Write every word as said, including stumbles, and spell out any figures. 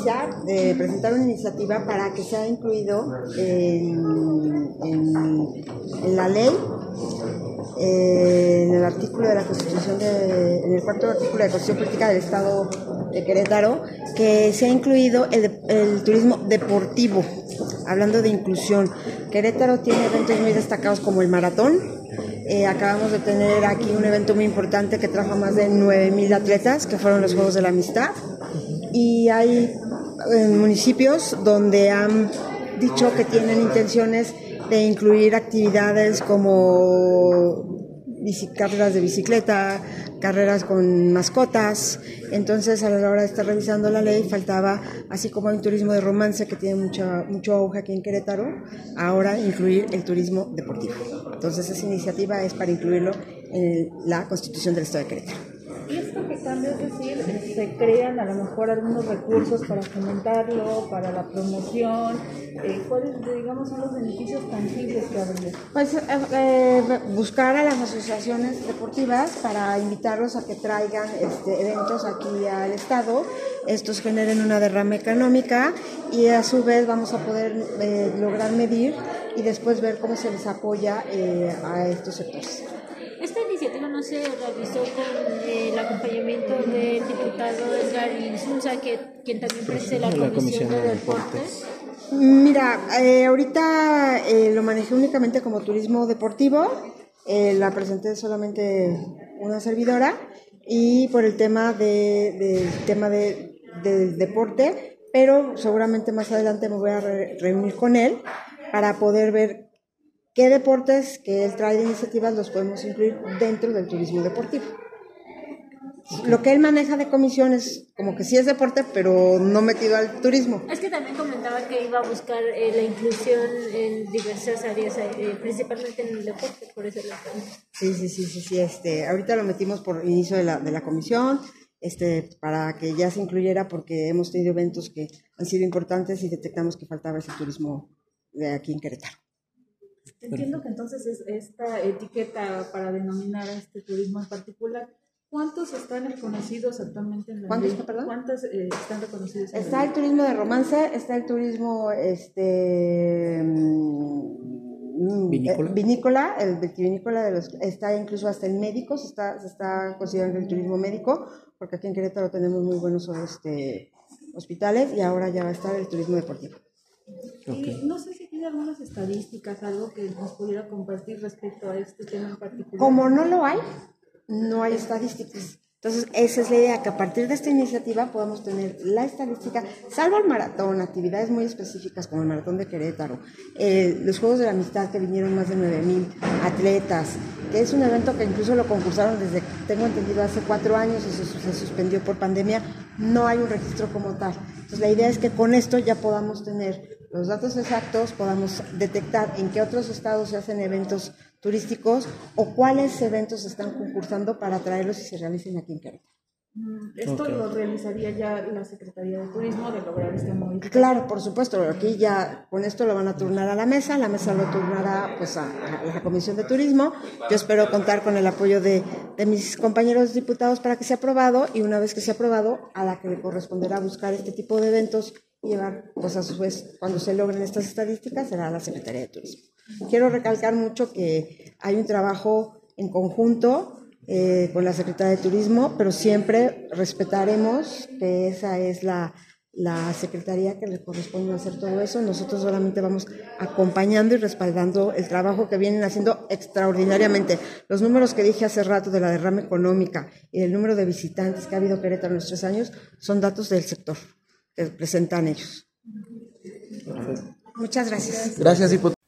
iniciar, de presentar una iniciativa para que sea incluido en, en, en la ley, eh, en el artículo de la Constitución, de, en el cuarto artículo de la Constitución Política del Estado de Querétaro, que sea incluido el, el turismo deportivo, hablando de inclusión. Querétaro tiene eventos muy destacados como el maratón. Eh, acabamos de tener aquí un evento muy importante que trajo a más de nueve mil atletas, que fueron los Juegos de la Amistad. Y hay eh, municipios donde han dicho que tienen intenciones de incluir actividades como carreras de bicicleta, carreras con mascotas. Entonces, a la hora de estar revisando la ley, faltaba, así como hay un turismo de romance que tiene mucho, mucho auge aquí en Querétaro, ahora incluir el turismo deportivo. Entonces, esa iniciativa es para incluirlo en la Constitución del Estado de Querétaro. Y esto que cambia, es decir, se crean a lo mejor algunos recursos para fomentarlo, para la promoción. Eh, ¿Cuáles, digamos, son los beneficios tangibles que habría? Pues eh, eh, buscar a las asociaciones deportivas para invitarlos a que traigan este, eventos aquí al Estado. Estos generen una derrama económica y a su vez vamos a poder eh, lograr medir y después ver cómo se les apoya eh, a estos sectores. Esta iniciativa no se realizó con eh, el acompañamiento del diputado Edgar Insunza, que, quien también preside la, la Comisión de Deportes. Mira, eh, ahorita eh, lo manejé únicamente como turismo deportivo, eh, la presenté solamente una servidora y por el tema de, de, tema de, del deporte, pero seguramente más adelante me voy a re- reunir con él para poder ver qué deportes que él trae de iniciativas los podemos incluir dentro del turismo deportivo. Lo que él maneja de comisiones, como que sí es deporte, pero no metido al turismo. Es que también comentaba que iba a buscar eh, la inclusión en diversas áreas, eh, principalmente en el deporte, por eso lo pregunto. Sí, sí, sí, sí, sí, este, ahorita lo metimos por inicio de la, de la comisión, este, para que ya se incluyera, porque hemos tenido eventos que han sido importantes y detectamos que faltaba ese turismo de aquí en Querétaro. Entiendo que entonces es esta etiqueta para denominar a este turismo en particular. ¿Cuántos están reconocidos actualmente en la ¿Cuántos, ley? perdón? ¿Cuántos eh, están reconocidos en Está la el turismo de romance, está el turismo este mm, ¿Vinícola? eh, vinícola, el vitivinícola de los, está incluso hasta el médico, se está, se está considerando el turismo médico, porque aquí en Querétaro tenemos muy buenos este, hospitales y ahora ya va a estar el turismo deportivo. Okay. Y no sé si tiene algunas estadísticas, algo que nos pudiera compartir respecto a este tema en particular. Como no lo hay, no hay estadísticas. Entonces, esa es la idea, que a partir de esta iniciativa podamos tener la estadística, salvo el maratón, actividades muy específicas como el maratón de Querétaro, eh, los Juegos de la Amistad que vinieron más de nueve mil atletas, que es un evento que incluso lo concursaron desde, tengo entendido, hace cuatro años y se, se suspendió por pandemia, no hay un registro como tal. Entonces, la idea es que con esto ya podamos tener los datos exactos, podamos detectar en qué otros estados se hacen eventos turísticos o cuáles eventos se están concursando para traerlos y se realicen aquí en Querétaro. Esto Okay. lo realizaría ya la Secretaría de Turismo de lograr esta modificación. Claro, por supuesto, aquí ya con esto lo van a turnar a la mesa, la mesa lo turnará pues a, a la Comisión de Turismo. Yo espero contar con el apoyo de, de mis compañeros diputados para que sea aprobado y una vez que sea aprobado, a la que le corresponderá buscar este tipo de eventos y llevar, pues a su vez, cuando se logren estas estadísticas, será a la Secretaría de Turismo. Quiero recalcar mucho que hay un trabajo en conjunto eh, con la Secretaría de Turismo, pero siempre respetaremos que esa es la, la Secretaría que le corresponde hacer todo eso. Nosotros solamente vamos acompañando y respaldando el trabajo que vienen haciendo extraordinariamente. Los números que dije hace rato de la derrama económica y el número de visitantes que ha habido Querétaro en los tres años son datos del sector que presentan ellos. Muchas gracias. Gracias, diputado.